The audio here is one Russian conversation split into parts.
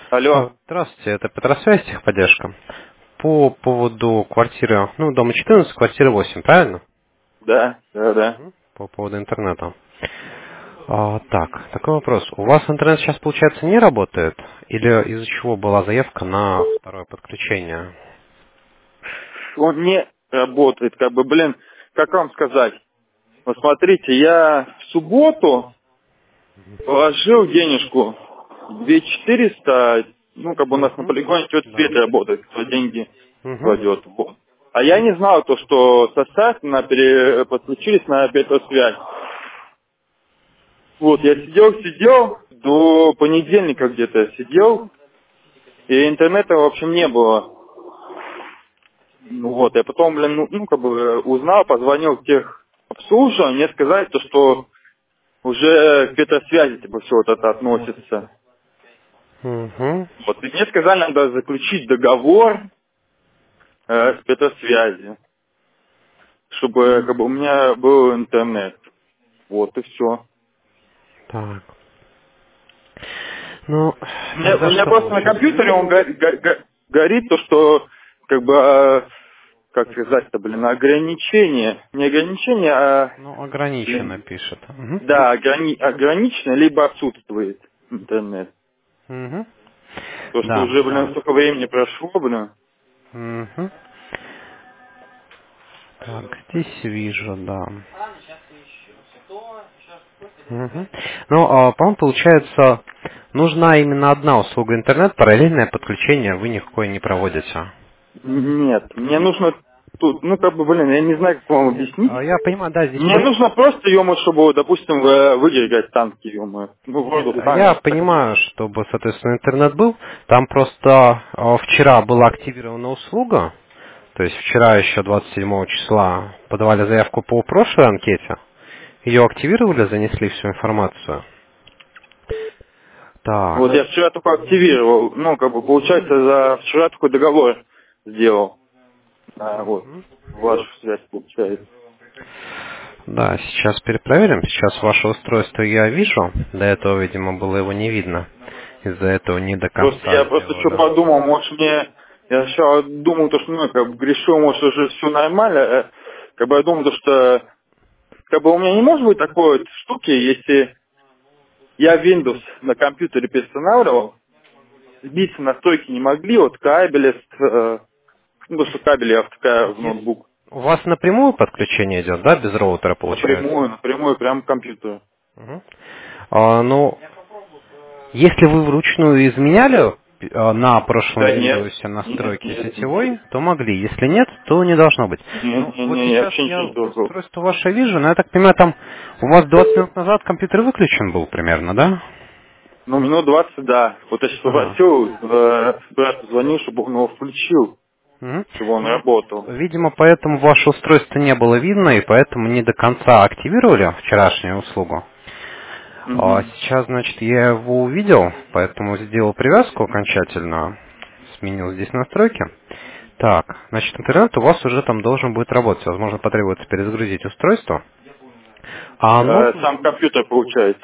Алло. Здравствуйте, это Петросвязь, техподдержка. По поводу квартиры, дома 14, квартира 8, правильно? Да, да, да. По поводу интернета. Так, такой вопрос. У вас интернет сейчас, получается, не работает? Или из-за чего была заявка на второе подключение? Он не работает, как вам сказать? Вот смотрите, я в субботу положил денежку 2400, у нас на Угу. полигоне тетя Да. Света работает, кто деньги Угу. кладет. Вот. А я не знал то, что соответственно подключились на связь. Вот, я сидел, до понедельника где-то сидел, и интернета, в общем, не было. Ну вот, я потом, узнал, позвонил в техобслуживание, мне сказали, то, что уже к Петросвязи, все вот это относится. Угу. Вот, и мне сказали, надо заключить договор с Петросвязи, чтобы, у меня был интернет. Вот, и все. Так. Ну, У тогда меня что просто на получается? компьютере он горит то, что, как сказать-то, ограничение. Не ограничение, а, Ограниченно блин, пишет. Угу. да, ограничено, либо отсутствует интернет. Угу. То, что Да, уже, да. столько времени прошло, Угу. Так, здесь вижу, да. Мгм. По-моему, получается, нужна именно одна услуга интернет, параллельное подключение вы никакое не проводите. Нет, мне нужно тут, я не знаю, как вам объяснить. Я понимаю, да, здесь Мне просто... нужно просто, чтобы, допустим, выиграть танки, Нет, вроде я сами так. понимаю, чтобы, соответственно, интернет был. Там просто вчера была активирована услуга, то есть вчера еще 27 числа подавали заявку по прошлой анкете, ее активировали, занесли всю информацию. Вот Так. я вчера только активировал, получается, за вчера такой договор сделал. Вот, вашу связь получается. Да, сейчас перепроверим. Сейчас ваше устройство я вижу. До этого, видимо, было его не видно. Из-за этого не до Просто конца я просто сделал, что да. подумал, может мне, я сначала думал, то, что, грешил, может, уже все нормально, я думал, то, что, у меня не может быть такой вот штуки, если я Windows на компьютере перестанавливал, сбиться настройки не могли, вот кабели, потому что кабели я втыкаю в ноутбук. У вас напрямую подключение идет, да, без роутера получается? Напрямую, прям к компьютеру. Мгм. Ну, если вы вручную изменяли на прошлом Да нет, Windows нет, настройки нет, сетевой, то могли. Если нет, то не должно быть. Вот я сейчас вообще ничего я не трогал. устройство ваше вижу, но я так понимаю, там у вас 20 минут назад компьютер выключен был примерно, да? Ну, минут 20, да. Вот я сейчас Ага. попросил, брату звонил, чтобы он его включил, Мгм. чтобы он Ну, работал. видимо, поэтому ваше устройство не было видно, и поэтому не до конца активировали вчерашнюю услугу. Мгм. Сейчас, значит, я его увидел, поэтому сделал привязку окончательно, сменил здесь настройки. Так, значит, интернет у вас уже там должен будет работать. Возможно, потребуется перезагрузить устройство. А нужно... Сам компьютер получается.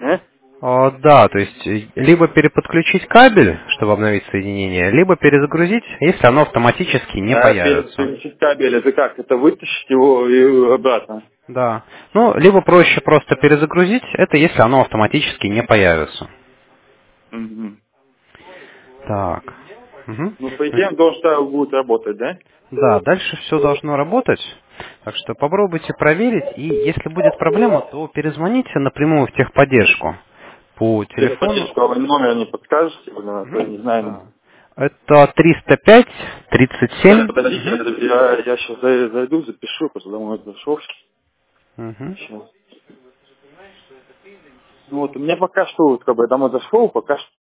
Да, то есть либо переподключить кабель, чтобы обновить соединение, либо перезагрузить, если оно автоматически не появится. Переключить кабель, это как? Это вытащить его и обратно? Да. Либо проще просто перезагрузить, это если оно автоматически не появится. Мгм. Так. Мгм. Ну, по идее, он должен будет работать, да? Да, дальше все должно работать. Так что попробуйте проверить, и если будет проблема, то перезвоните напрямую в техподдержку по телефону. Техподдержку, а вы номер не подскажете? А то я Мгм. не знаю. Да. Это 305 Сейчас, 37. подождите, Мгм. я сейчас зайду, запишу, просто домой зашел. Мгм. Сейчас. Ну вот, у меня пока что, домой зашел, пока что